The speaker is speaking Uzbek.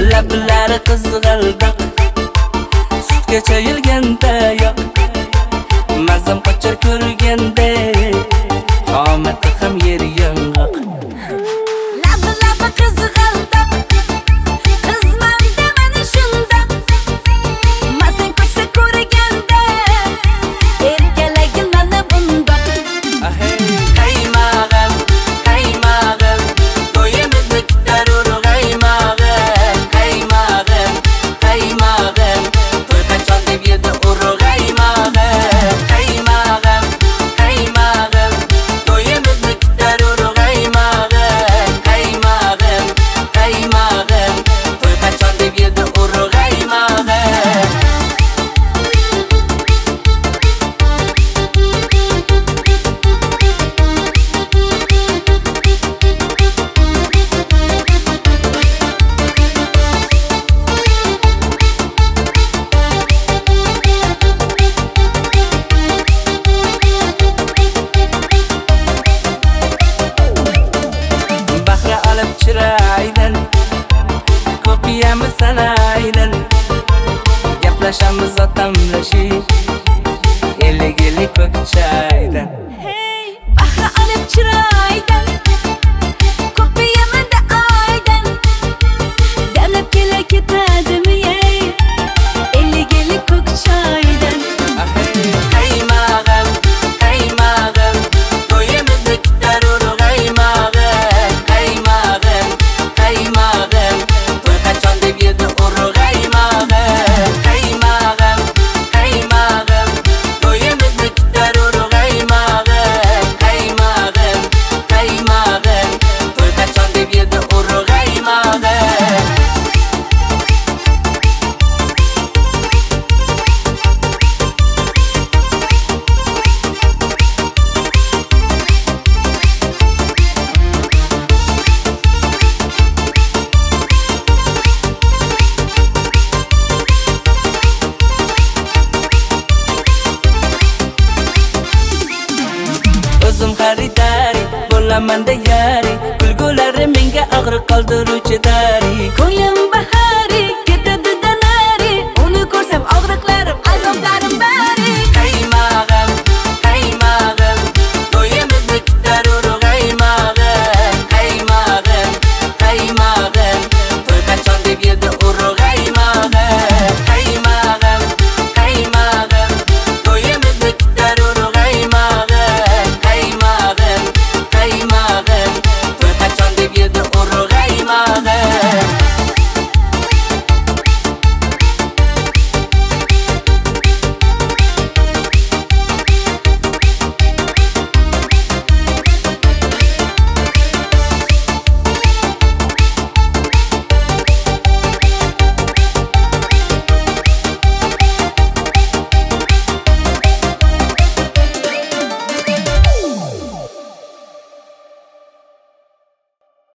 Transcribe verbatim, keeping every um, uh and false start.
Lablari qizg'aldoq, sutga chayilganda yo'q. Mazam qochar ko'rganda, qomati ham yer yong'oq. Lablari qizg'aldoq, qizman demani shundoq. Mazam qochsa ko'rganda, erkalagin mana bundoq. Ahey, qaymag'im, qaymag'im, to'yimizni kutar urg'aymag'im. Qaymag'im, qaymag'im, to'y qachon deb edi urg'aymag'im. Qaymag'im, qaymag'im, to'yimizni kutar urg'aymag'im. Qaymag'im, qaymag'im, to'y qachon deb edi urg'aymag'im. Bahra olib chiraydan, ko'piyamiz sanaydan. Gaplashamiz otamlashib, ellik-ellik ko'k chaydan. Hey, bahra olib chiraydan, ko'piyamanda aydan. Damlab kela ketadimi ey, ellik-ellik ko'k choydan. Qaymag'im, qaymag'im, to'yimizni kutar urg'aymag'im. Qaymag'im, qaymag'im, to'y qachon deb edi urg'aymag'im. Qaymag'im, qaymag'im, to'yimizni kutar urg'aymag'im. Qaymag'im, qaymag'im, to'y qachon deb edi urg'aymag'im. O'zim xaridari bo'laman da yari, kulgulari menga og'riq qoldirur.